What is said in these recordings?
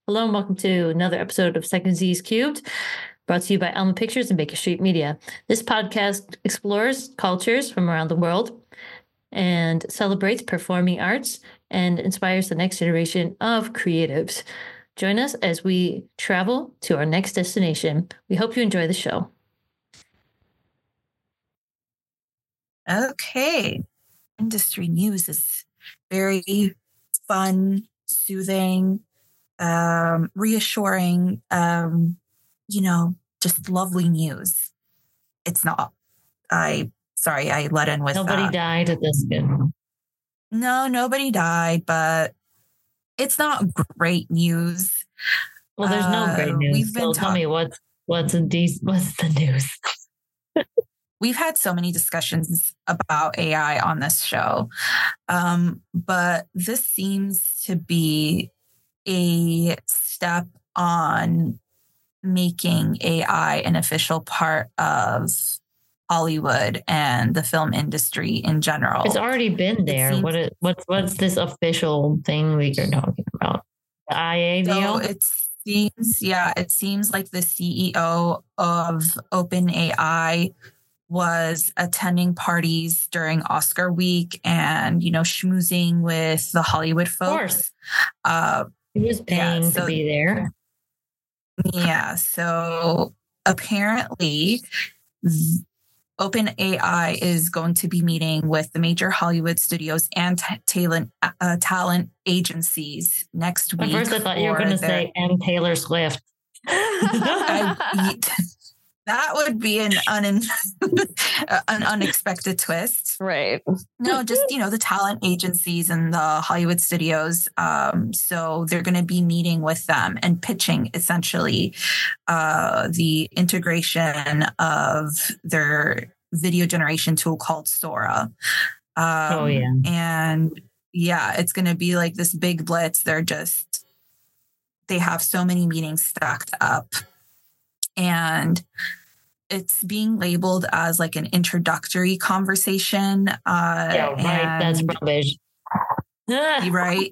Hello and welcome to another episode of Second Z's Cubed, brought to you by Alma Pictures and Baker Street Media. This podcast explores cultures from around the world and celebrates performing arts and inspires the next generation of creatives. Join us as we travel to our next destination. We hope you enjoy the show. Okay. Industry news is very fun, soothing, reassuring, just lovely news. It's not. I let in with Nobody that. died at this good. No, nobody died, but it's not great news. Well, there's no great news. So tell me what's the news? We've had so many discussions about AI on this show, but this seems to be a step on making AI an official part of Hollywood and the film industry in general. It's already been there. What's this official thing we are talking about? The IA deal? It seems like the CEO of OpenAI was attending parties during Oscar week and, schmoozing with the Hollywood folks. Of course. He was paying to be there. Yeah. So apparently OpenAI is going to be meeting with the major Hollywood studios and talent agencies next week. At first I thought you were going to say, and Taylor Swift. That would be an unexpected twist. Right. No, just, the talent agencies and the Hollywood studios. So they're going to be meeting with them and pitching essentially the integration of their video generation tool called Sora. And it's going to be like this big blitz. They have so many meetings stacked up. And it's being labeled as like an introductory conversation. That's rubbish. Right.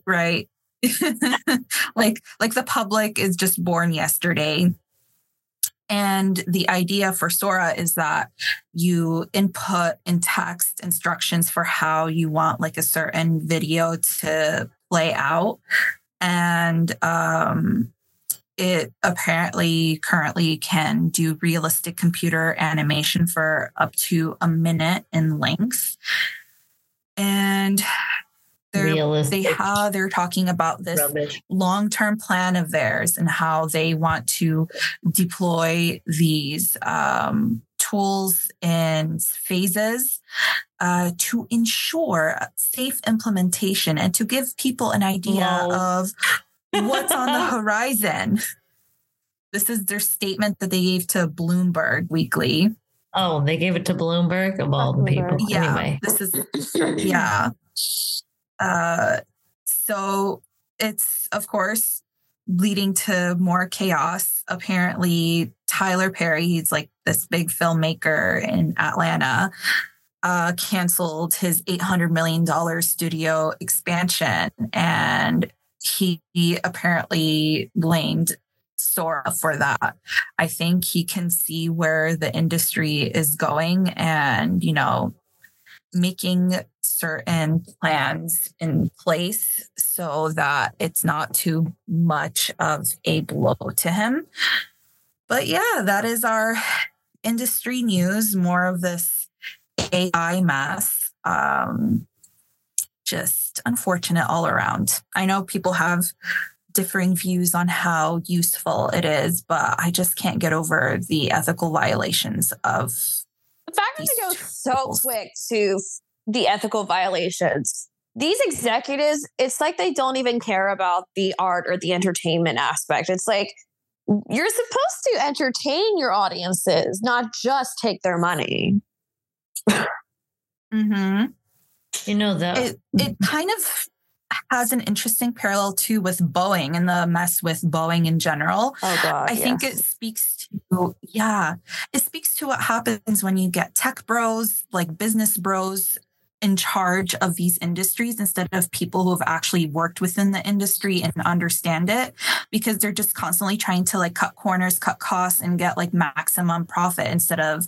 like the public is just born yesterday. And the idea for Sora is that you input in text instructions for how you want like a certain video to play out. And, it apparently currently can do realistic computer animation for up to a minute in length. And they're talking about this long-term plan of theirs and how they want to deploy these tools in phases to ensure safe implementation and to give people an idea of what's on the horizon. This is their statement that they gave to Bloomberg Weekly. Oh, they gave it to Bloomberg of all the people. Yeah, anyway. This is, so it's, of course, leading to more chaos. Apparently, Tyler Perry, he's like this big filmmaker in Atlanta, canceled his $800 million studio expansion, and he apparently blamed Sora for that. I think he can see where the industry is going and, making certain plans in place so that it's not too much of a blow to him. But yeah, that is our industry news, more of this AI mess. Just unfortunate all around. I know people have differing views on how useful it is, but I just can't get over the ethical violations of the fact that they go so quick to the ethical violations. These executives, it's like they don't even care about the art or the entertainment aspect. It's like you're supposed to entertain your audiences, not just take their money. Mm-hmm. That it kind of has an interesting parallel too with Boeing and the mess with Boeing in general. Oh God, I think it speaks to what happens when you get tech bros, like business bros, in charge of these industries instead of people who have actually worked within the industry and understand it. because they're just constantly trying to like cut corners, cut costs, and get like maximum profit instead of,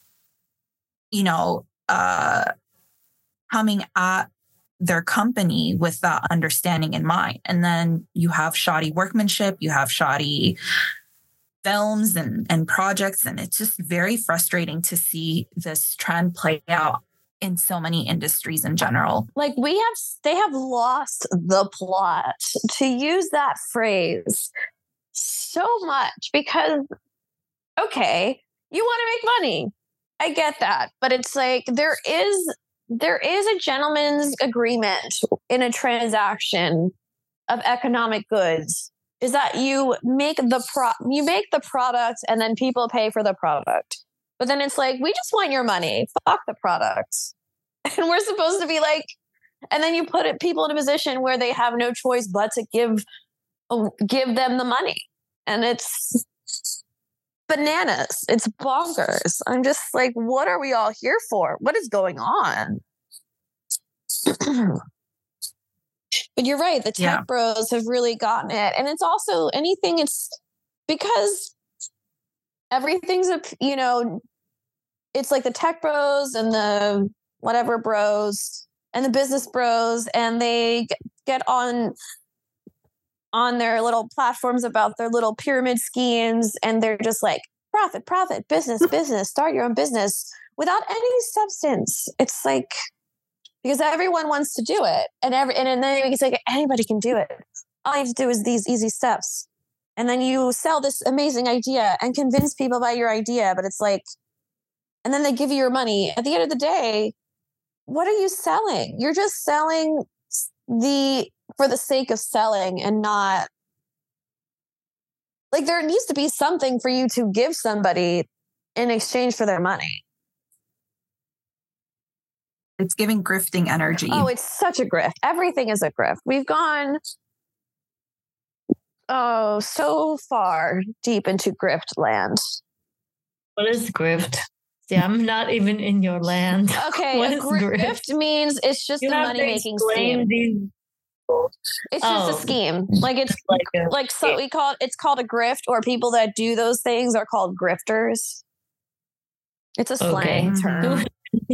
coming at their company with that understanding in mind. And then you have shoddy workmanship, you have shoddy films and projects. And it's just very frustrating to see this trend play out in so many industries in general. Like they have lost the plot, to use that phrase, so much, because, okay, you want to make money. I get that. But it's like, there is a gentleman's agreement in a transaction of economic goods, is that you make the product and then people pay for the product. But then it's like, we just want your money. Fuck the product. And we're supposed to be like, and then you put people in a position where they have no choice but to give them the money. And it's bananas. It's bonkers. I'm just like, what are we all here for? What is going on? But you're right. The tech bros have really gotten it. And it's also it's because everything's, it's like the tech bros and the whatever bros and the business bros, and they get on their little platforms about their little pyramid schemes. And they're just like, profit, business, start your own business without any substance. It's like, because everyone wants to do it. And then it's like, anybody can do it. All you have to do is these easy steps. And then you sell this amazing idea and convince people about your idea. But it's like, and then they give you your money. At the end of the day, what are you selling? You're just selling for the sake of selling, and not like, there needs to be something for you to give somebody in exchange for their money. It's giving grifting energy. Oh, it's such a grift. Everything is a grift. We've gone so far deep into grift land. What is grift? See, I'm not even in your land. Okay, a grift means it's just a money-making scheme. It's just a scheme. Like, it's it's called a grift, or people that do those things are called grifters. It's a slang term.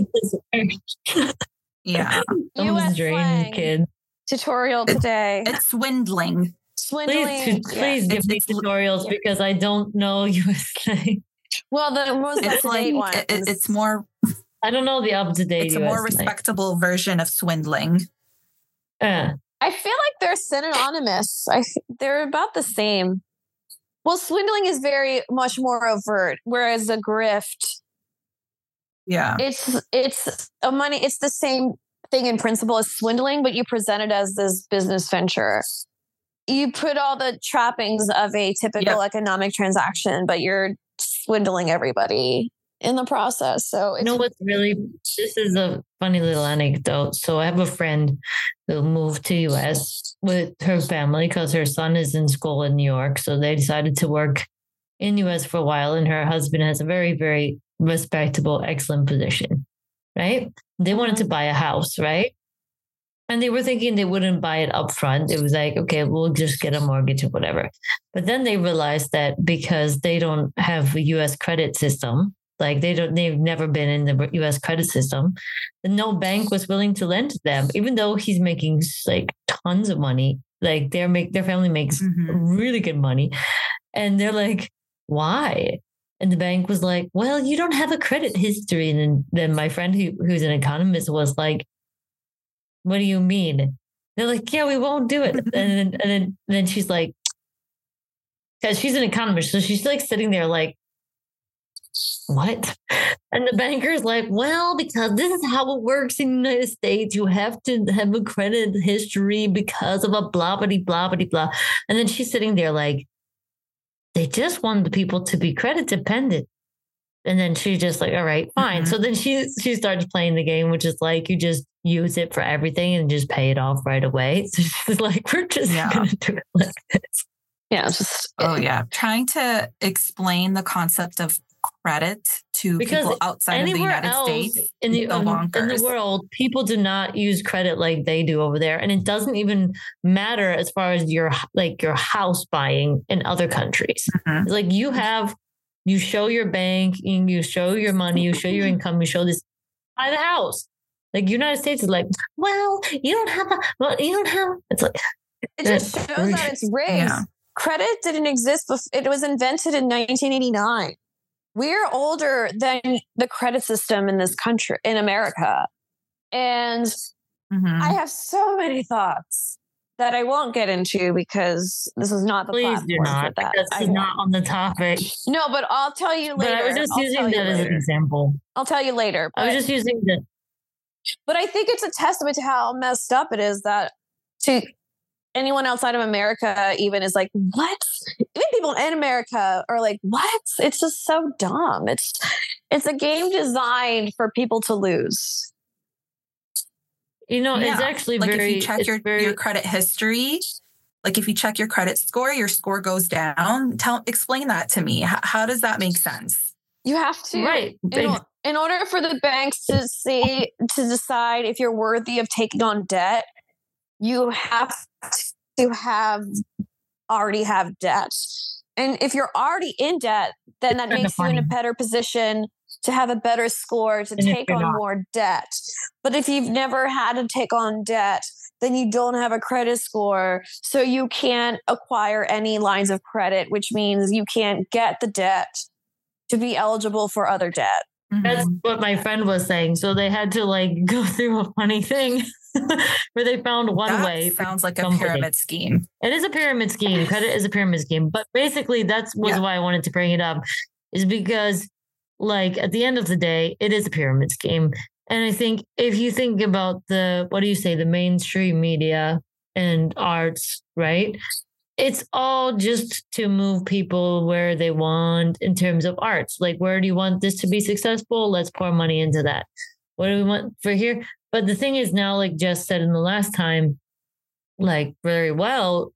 Yeah. US slang kid. Tutorial today. It's swindling. Please give me tutorials, because I don't know US slang. Well, the most up-to-date one. It's more. I don't know the up-to-date. It's a more respectable version of swindling. I feel like they're synonymous. They're about the same. Well, swindling is very much more overt, whereas a grift. Yeah. It's a money. It's the same thing in principle as swindling, but you present it as this business venture. You put all the trappings of a typical economic transaction, but you're swindling everybody in the process. So this is a funny little anecdote. So I have a friend who moved to US with her family because her son is in school in New York. So they decided to work in US for a while, and her husband has a very, very respectable, excellent position, right? They wanted to buy a house, right? And they were thinking they wouldn't buy it up front. It was like, okay, we'll just get a mortgage or whatever. But then they realized that because they don't have a US credit system, like they've never been in the US credit system, then no bank was willing to lend to them, even though he's making like tons of money. Like their family makes really good money. And they're like, why? And the bank was like, well, you don't have a credit history. And then my friend who's an economist was like, what do you mean? They're like, yeah, we won't do it. And then she's like, because she's an economist. So she's like sitting there like, what? And the banker's like, well, because this is how it works in the United States. You have to have a credit history because of a blah, blah, blah, blah, blah. And then she's sitting there like, they just want the people to be credit dependent. And then she's just like, all right, fine. So then she starts playing the game, which is like, you just use it for everything and just pay it off right away. So she's like, we're just going to do it like this. Yeah. Trying to explain the concept of credit to people outside of the United States in the world, people do not use credit like they do over there. And it doesn't even matter as far as your house buying in other countries. It's like you show your bank, you show your money, you show your income, you show this, buy the house. Like United States is like, well, you don't have. It's like, it just shows that it's rigged. Yeah. Credit didn't exist before. It was invented in 1989. We're older than the credit system in this country, in America. And I have so many thoughts that I won't get into because this is not the platform for that. This is not on the topic. No, but I'll tell you later. But I was just using that as an example. I'll tell you later. I was just using that. But I think it's a testament to how messed up it is that to anyone outside of America even is like, what? Even people in America are like, what? It's just so dumb. It's a game designed for people to lose. It's actually like very... if you check your credit history, like if you check your credit score, your score goes down. Explain that to me. How does that make sense? You have to. Right. In order for the banks to decide if you're worthy of taking on debt, you have to already have debt. And if you're already in debt, then that makes you in a better position to have a better score to take on more debt. But if you've never had to take on debt, then you don't have a credit score. So you can't acquire any lines of credit, which means you can't get the debt to be eligible for other debt. That's what my friend was saying. So they had to go through a funny thing where they found one way. Sounds like a pyramid scheme. It is a pyramid scheme. Credit is a pyramid scheme. But basically was why I wanted to bring it up, is because at the end of the day, it is a pyramid scheme. And I think if you think about the mainstream media and arts, right? It's all just to move people where they want in terms of arts. Like, where do you want this to be successful? Let's pour money into that. What do we want for here? But the thing is now, like Jess said in the last time, very well,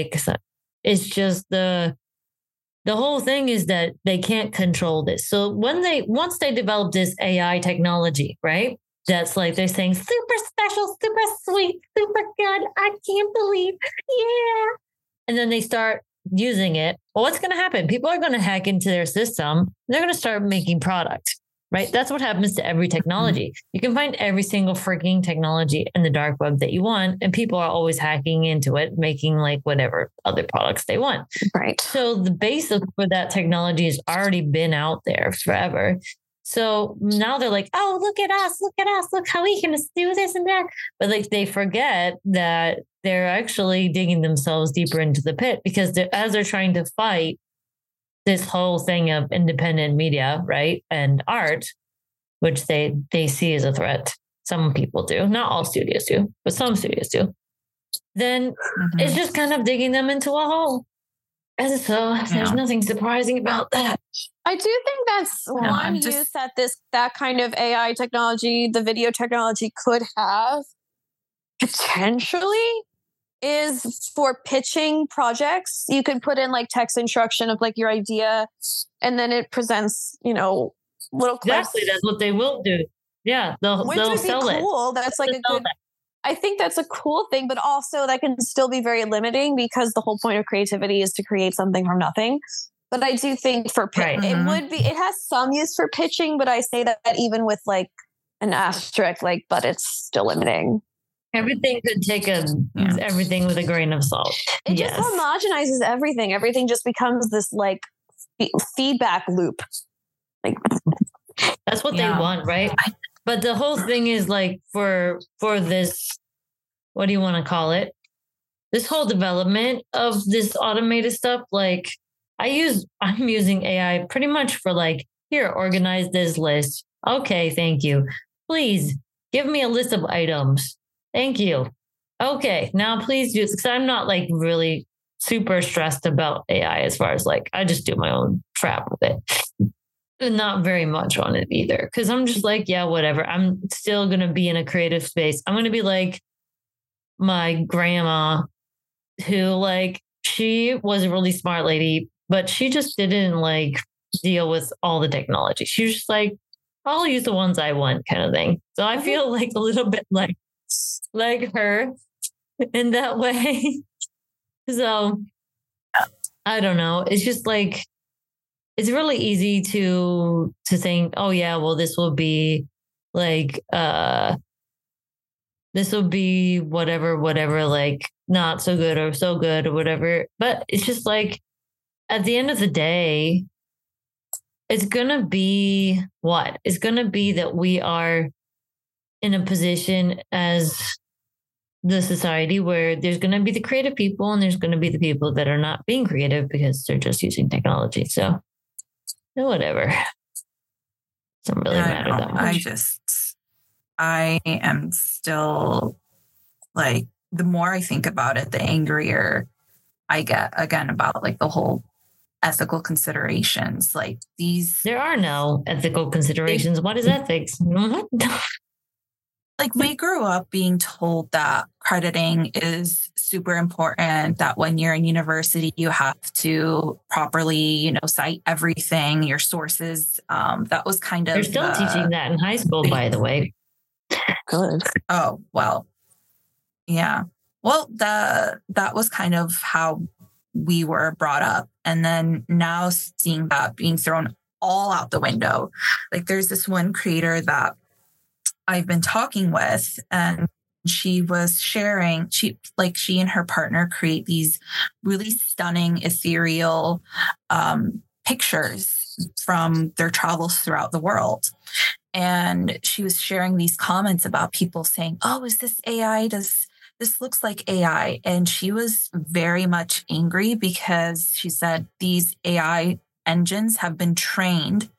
it's just the whole thing is that they can't control this. So once they develop this AI technology, right? That's they're saying super special, super sweet, super good. I can't believe. Yeah. And then they start using it. Well, what's going to happen? People are going to hack into their system. They're going to start making product, right? That's what happens to every technology. You can find every single freaking technology in the dark web that you want, and people are always hacking into it, making whatever other products they want. Right. So the basis for that technology has already been out there forever. So now they're like, oh, look at us, look how we can do this and that. But they forget that they're actually digging themselves deeper into the pit, because as they're trying to fight this whole thing of independent media, right, and art, which they see as a threat. Some people do, not all studios do, but some studios do. Then it's just kind of digging them into a hole. And so there's nothing surprising about that. I do think that's one use that that kind of AI technology, the video technology, could have potentially is for pitching projects. You could put in text instruction of your idea, and then it presents, little clips. Exactly, that's what they will do. Yeah, they'll sell it. Cool. That's a good. I think that's a cool thing, but also that can still be very limiting, because the whole point of creativity is to create something from nothing. But I do think for it would be, it has some use for pitching, but I say that even with an asterisk, but it's still limiting. Everything could take everything with a grain of salt. It just homogenizes everything. Everything just becomes this feedback loop. That's what they want, right? But the whole thing is for this, what do you want to call it? This whole development of this automated stuff, I'm using AI pretty much for here, organize this list. Okay, thank you. Please give me a list of items. Thank you. Okay, now please do this, because I'm not really super stressed about AI as far as I just do my own crap with it. Not very much on it either, because I'm just yeah, whatever. I'm still going to be in a creative space. I'm going to be my grandma, who she was a really smart lady, but she just didn't deal with all the technology. She's just like, I'll use the ones I want kind of thing. So I feel like a little bit like her in that way. So I don't know. It's just like, it's really easy to think, oh yeah, well, this will be like, this will be whatever, like not so good or so good or whatever. But it's just like, at the end of the day, it's going to be what? It's going to be that we are in a position as the society where there's going to be the creative people and there's going to be the people that are not being creative because they're just using technology. So whatever. Doesn't really matter that much. I am still like, the more I think about it, the angrier I get again about like the whole ethical considerations. Like these, there are no ethical considerations. What is ethics? Like we grew up being told that crediting is super important, that when you're in university, you have to properly, cite everything, your sources. That was kind of... They're still teaching that in high school, by the way. Good. Oh, well, yeah. Well, that was kind of how we were brought up. And then now seeing that being thrown all out the window. Like there's this one creator that I've been talking with, and she was sharing, she and her partner create these really stunning ethereal pictures from their travels throughout the world. And she was sharing these comments about people saying, oh, is this AI? This looks like AI. And she was very much angry because she said these AI engines have been trained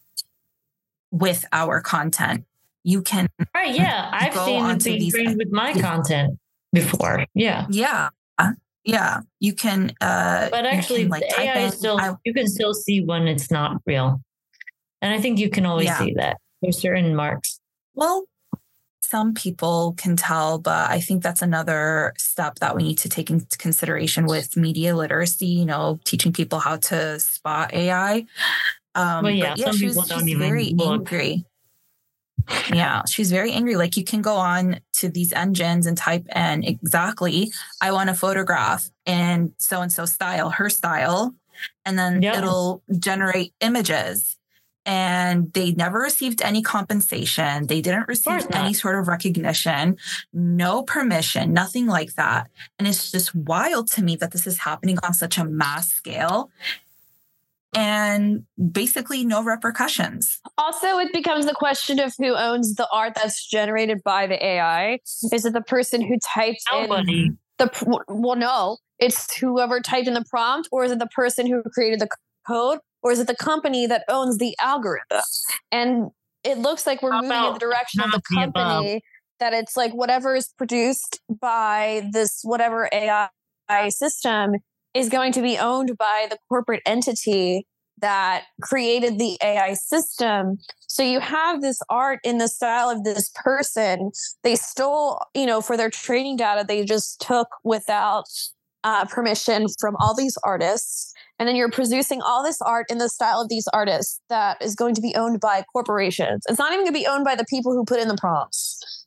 with our content. You can... Right, yeah. I've seen it being trained with my content before. Yeah. Yeah. Yeah. You can... but actually, the AI is still... you can still see when it's not real. And I think you can always see that. There's certain marks. Well, some people can tell, but I think that's another step that we need to take into consideration with media literacy, teaching people how to spot AI. Some people don't even very angry. Yeah, she's very angry. Like you can go on to these engines and type in exactly, I want a photograph in so-and-so style, her style, and then it'll generate images. And they never received any compensation. They didn't receive any sort of recognition, no permission, nothing like that. And it's just wild to me that this is happening on such a mass scale and basically no repercussions. Also, it becomes the question of who owns the art that's generated by the AI. Is it the person who typed in the... Well, no, it's whoever typed in the prompt, or is it the person who created the code? Or is it the company that owns the algorithm? And it looks like we're moving in the direction of the company, that it's like whatever is produced by this whatever AI system is going to be owned by the corporate entity that created the AI system. So you have this art in the style of this person. They stole, for their training data, they just took without permission from all these artists. And then you're producing all this art in the style of these artists that is going to be owned by corporations. It's not even going to be owned by the people who put in the prompts.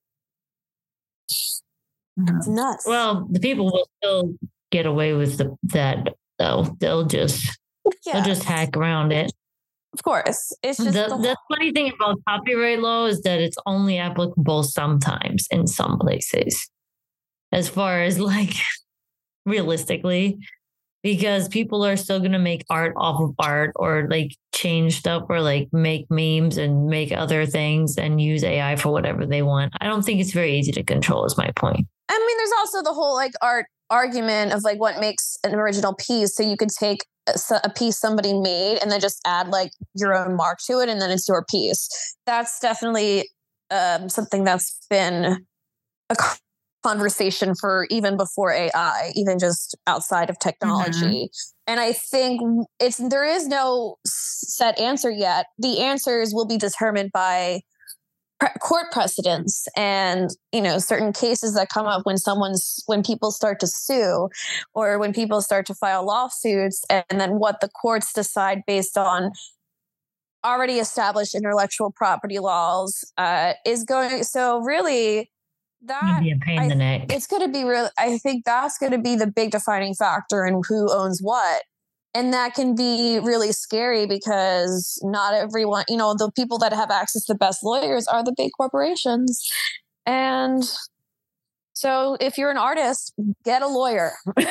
It's nuts. Well, the people will still get away with that, though. They'll just hack around it. Of course. It's just the funny thing about copyright law is that it's only applicable sometimes in some places, as far as like realistically. Because people are still going to make art off of art, or like change stuff, or like make memes and make other things and use AI for whatever they want. I don't think it's very easy to control, is my point. I mean, there's also the whole like art argument of like what makes an original piece. So you could take a piece somebody made and then just add like your own mark to it, and then it's your piece. That's definitely something that's been a conversation for even before AI, even just outside of technology. And I think there is no set answer yet. The answers will be determined by court precedents and, certain cases that come up when people start to sue or when people start to file lawsuits, and then what the courts decide based on already established intellectual property laws is going. So really that be a pain in the neck. It's going to be real. I think that's going to be the big defining factor in who owns what. And that can be really scary because not everyone, the people that have access to the best lawyers are the big corporations. And so if you're an artist, get a lawyer.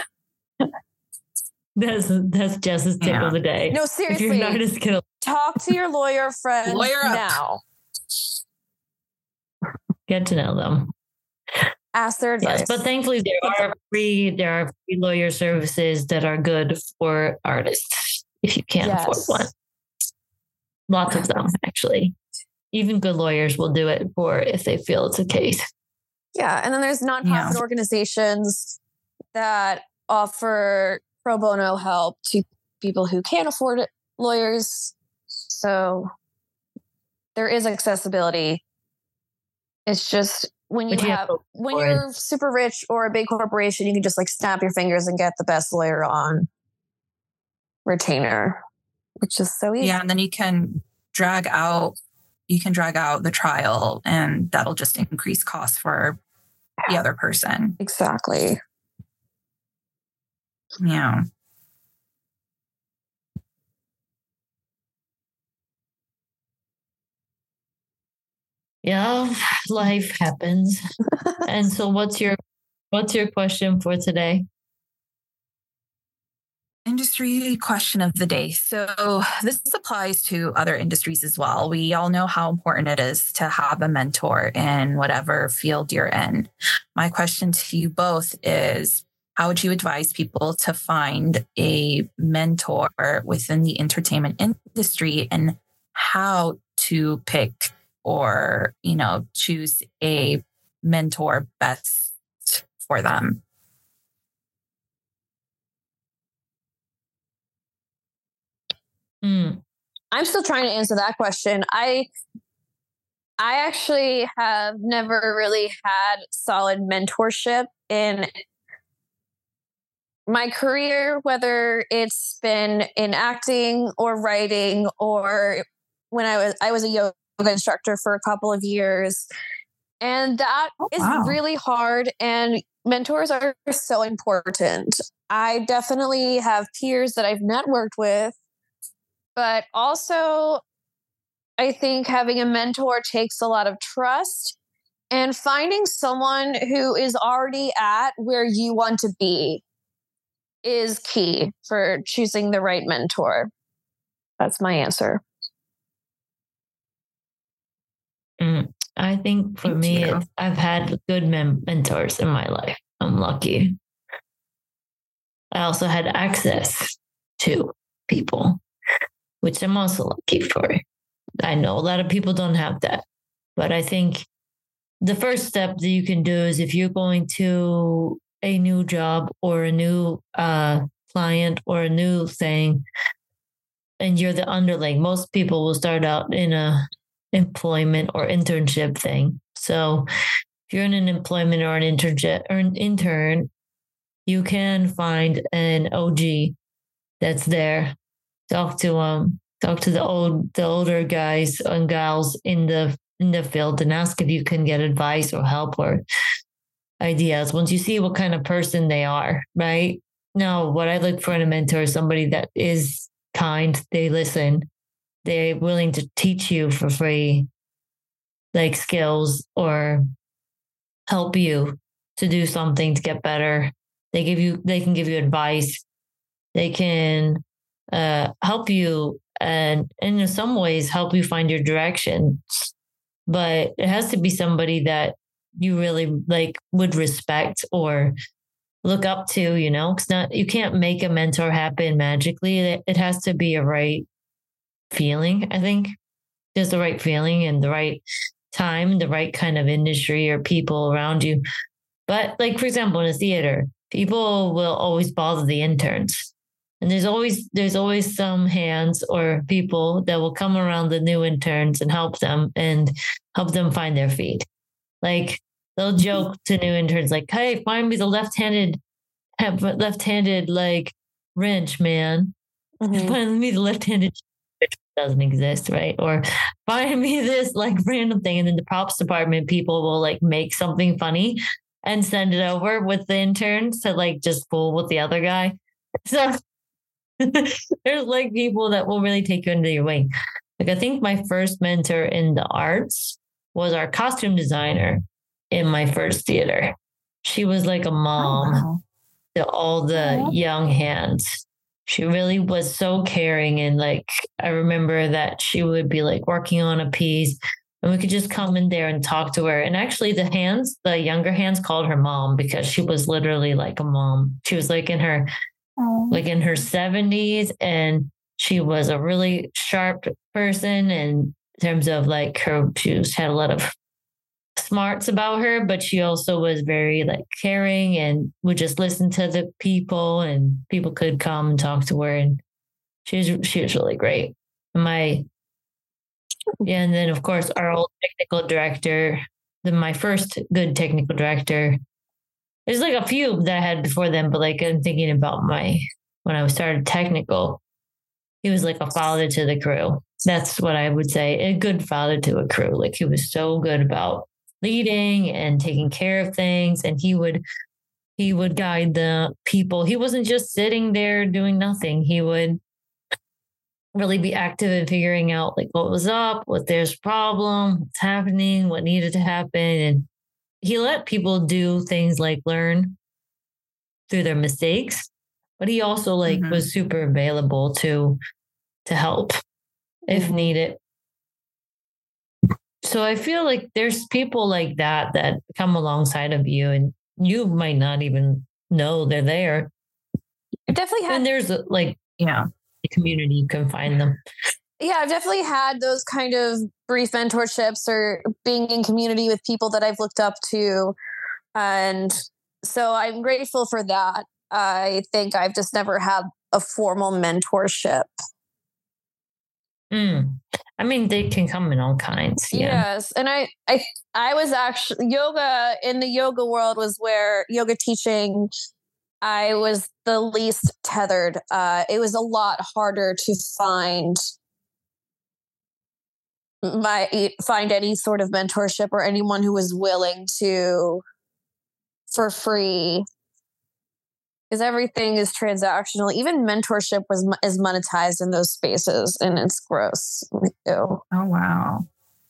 That's Jess's tip of the day. No, seriously. If you're an artist, talk to your lawyer friends now. Get to know them. Ask their advice. Yes, but thankfully there are free lawyer services that are good for artists if you can't afford one. Lots of them, actually. Even good lawyers will do it if they feel it's a case. Yeah, and then there's nonprofit organizations that offer pro bono help to people who can't afford lawyers. So there is accessibility. It's just when you're super rich or a big corporation, you can just snap your fingers and get the best lawyer on retainer, which is so easy. Yeah, and then you can drag out the trial, and that'll just increase costs for the other person. Exactly. Yeah. Yeah, life happens. And so what's your question for today? Industry question of the day. So this applies to other industries as well. We all know how important it is to have a mentor in whatever field you're in. My question to you both is, how would you advise people to find a mentor within the entertainment industry, and how to pick or, choose a mentor best for them? I'm still trying to answer that question. I actually have never really had solid mentorship in my career, whether it's been in acting or writing, or when I was a yoga instructor for a couple of years. And that is really hard. And mentors are so important. I definitely have peers that I've networked with, but also I think having a mentor takes a lot of trust, and finding someone who is already at where you want to be is key for choosing the right mentor. That's my answer. I think for me, I've had good mentors in my life. I'm lucky. I also had access to people, which I'm also lucky for. I know a lot of people don't have that, but I think the first step that you can do is, if you're going to a new job or a new client or a new thing, and you're the underling, most people will start out in a employment or internship thing. So if you're in an employment or an internship or an intern, you can find an OG that's there. Talk to the older guys and gals in the field and ask if you can get advice or help or ideas once you see what kind of person they are, right? Now, what I look for in a mentor is somebody that is kind, they listen, they're willing to teach you for free, like skills, or help you to do something to get better. They can give you advice. They can help you, and in some ways help you find your direction. But it has to be somebody that you really would respect or look up to, because you can't make a mentor happen magically. It has to be a right feeling. I think there's the right feeling and the right time, the right kind of industry or people around you. But for example, in a theater, people will always bother the interns. And there's always some hands or people that will come around the new interns and help them find their feet. Like they'll joke to new interns like, hey, find me the left-handed like wrench, man. Find me the left-handed, which doesn't exist, right? Or find me this like random thing. And then the props department people will like make something funny and send it over with the interns to like just fool with the other guy. So there's like people that will really take you under your wing. Like I think my first mentor in the arts was our costume designer in my first theater. She was like a mom to all the young hands. She really was so caring. And like, I remember that she would be like working on a piece and we could just come in there and talk to her. And actually the younger hands called her mom because she was literally like a mom. She was like in her 70s, and she was a really sharp person in terms of like she had a lot of smarts about her, but she also was very like caring and would just listen to the people, and people could come and talk to her, and she was really great. And then of course our old technical director, my first good technical director. There's like a few that I had before them, but like I'm thinking about when I started technical, he was like a father to the crew. That's what I would say, a good father to a crew. Like he was so good about leading and taking care of things, and he would guide the people. He wasn't just sitting there doing nothing. He would really be active in figuring out like what was up, what there's a problem, what's happening, what needed to happen. And he let people do things like learn through their mistakes, but he also like was super available to help if needed. So I feel like there's people like that come alongside of you and you might not even know they're there. I definitely had. And there's like, the community, you can find them. Yeah, I've definitely had those kind of brief mentorships or being in community with people that I've looked up to. And so I'm grateful for that. I think I've just never had a formal mentorship. I mean, they can come in all kinds. Yeah. Yes. And I was actually in the yoga world was where yoga teaching, I was the least tethered. It was a lot harder to find any sort of mentorship or anyone who was willing to for free, because everything is transactional. Even mentorship is monetized in those spaces, and it's gross. Ew. Oh wow.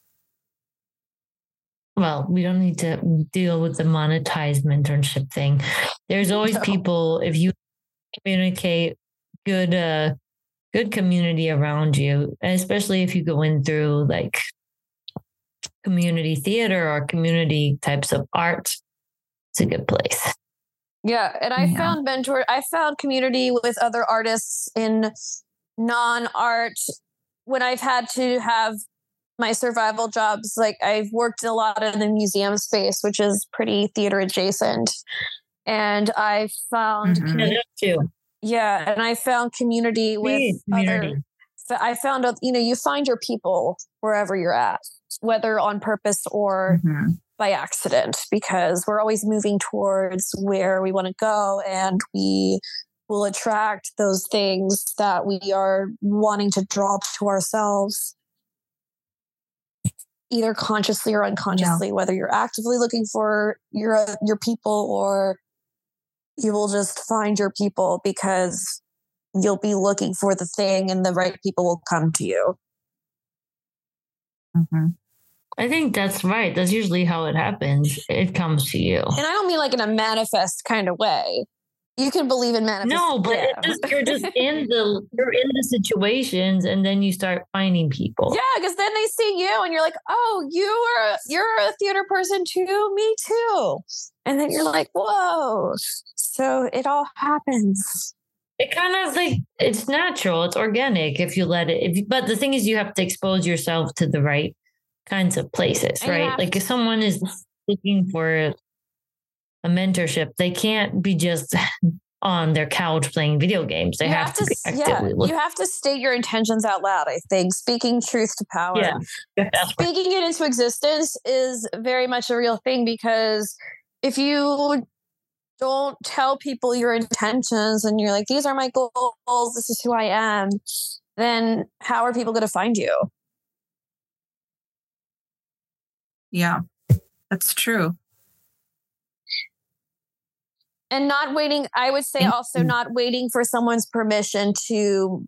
Well, we don't need to deal with the monetized mentorship thing. There's always people, if you communicate good community around you, especially if you go in through like community theater or community types of art, it's a good place. Yeah. And I found community with other artists in non-art when I've had to have my survival jobs. Like I've worked a lot in the museum space, which is pretty theater adjacent. And I found and I found community with other. So I found you find your people wherever you're at, whether on purpose or by accident, because we're always moving towards where we want to go, and we will attract those things that we are wanting to draw to ourselves, either consciously or unconsciously, whether you're actively looking for your people or you will just find your people because you'll be looking for the thing and the right people will come to you. I think that's right. That's usually how it happens. It comes to you. And I don't mean like in a manifest kind of way. You can believe in manifest. No, but you're just in the situations, and then you start finding people. Yeah, because then they see you, and you're like, "Oh, you're a theater person too. Me too." And then you're like, "Whoa!" So it all happens. It kind of like it's natural. It's organic if you let it. But the thing is, you have to expose yourself to the right kinds of places, right? Like if someone is looking for a mentorship, they can't be just on their couch playing video games. They have to be actively looking. You have to state your intentions out loud, I think. Speaking truth to power. Yeah. Speaking it into existence is very much a real thing, because if you don't tell people your intentions and you're like, these are my goals, this is who I am, then how are people going to find you? Yeah, that's true. And not waiting, I would say also not waiting for someone's permission to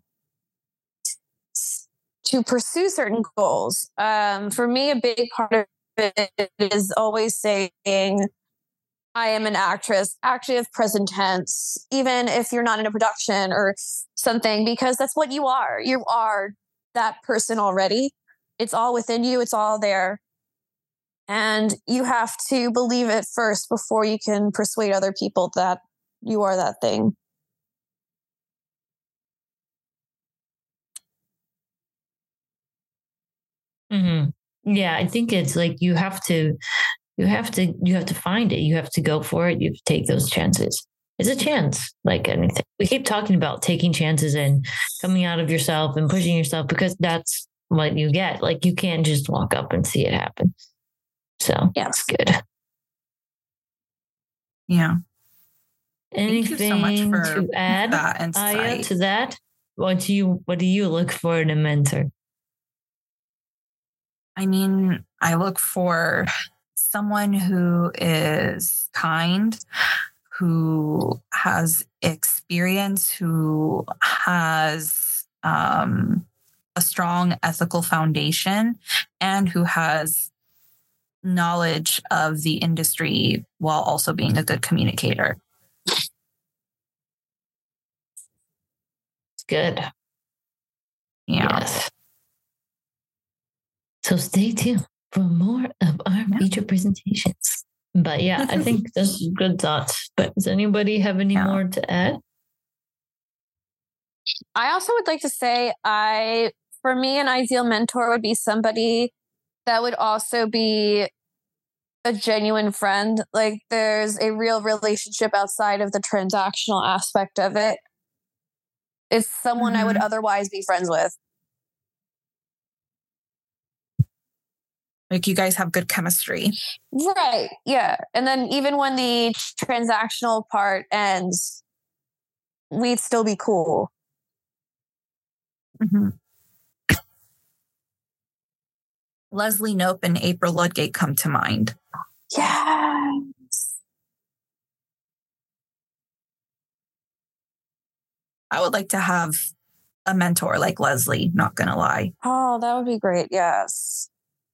pursue certain goals. For me, a big part of it is always saying, I am an actress, active present tense, even if you're not in a production or something, because that's what you are. You are that person already. It's all within you. It's all there. And you have to believe it first before you can persuade other people that you are that thing. Mm-hmm. Yeah, I think it's like you have to find it. You have to go for it. You have to take those chances. It's a chance, like anything. We keep talking about taking chances and coming out of yourself and pushing yourself, because that's what you get. Like, you can't just walk up and see it happen. So that's good. Yeah. Anything so much for to add, that insight. Aya, to that? What do you look for in a mentor? I mean, I look for someone who is kind, who has experience, who has a strong ethical foundation, and who has knowledge of the industry while also being a good communicator. It's good. Yeah. Yes. So stay tuned for more of our feature presentations. But yeah, I think those are good thoughts. But does anybody have any more to add? I also would like to say, for me, an ideal mentor would be somebody that would also be a genuine friend. Like, there's a real relationship outside of the transactional aspect of it. It's someone I would otherwise be friends with. Like, you guys have good chemistry. Right. Yeah. And then even when the transactional part ends, we'd still be cool. Mm-hmm. Leslie Knope and April Ludgate come to mind. Yes. I would like to have a mentor like Leslie, not gonna lie. Oh, that would be great. Yes.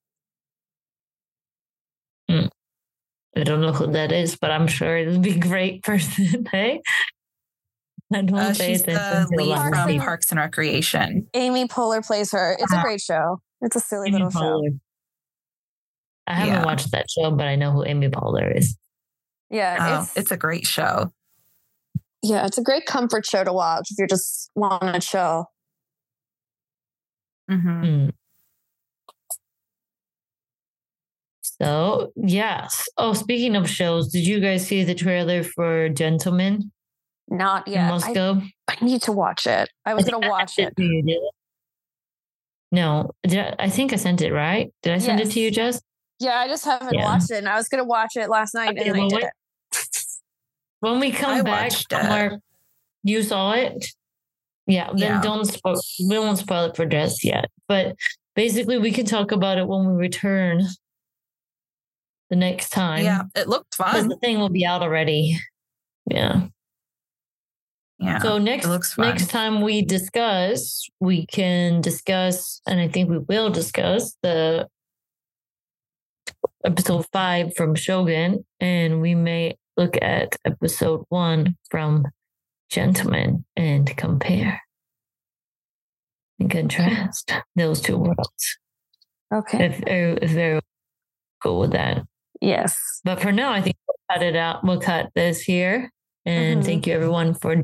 I don't know who that is, but I'm sure it would be a great person. Hey, I don't pay she's attention the to lead from people. Parks and Recreation. Amy Poehler plays her. It's a great show. It's a silly Amy little Poehler. show. I haven't watched that show, but I know who Amy Poehler is. Yeah. It's a great show. Yeah, it's a great comfort show to watch if you just want a show. Mm-hmm. So, yes. Oh, speaking of shows, did you guys see the trailer for Gentlemen? Not yet. In Moscow? I need to watch it. I was going to watch it. No, I think I sent it, right? Did I send it to you, Jess? Yeah, I just haven't watched it. And I was going to watch it last night and I did it. When we come back from where you saw it, then don't spoil. We won't spoil it for Jess yet. But basically, we can talk about it when we return the next time. Yeah, it looked fun. Because the thing will be out already. Yeah. Yeah. So next time we can discuss, and I think we will discuss the episode 5 from Shogun, and we may look at episode 1 from Gentlemen and compare and contrast those two worlds. Okay. If they're cool with that. Yes. But for now, I think we'll cut it out. We'll cut this here. And thank you everyone for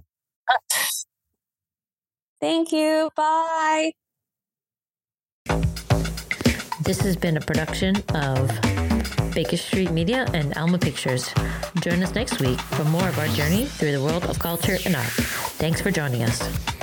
Thank you. Bye. This has been a production of Baker Street Media, and Alma Pictures. Join us next week for more of our journey through the world of culture and art. Thanks for joining us.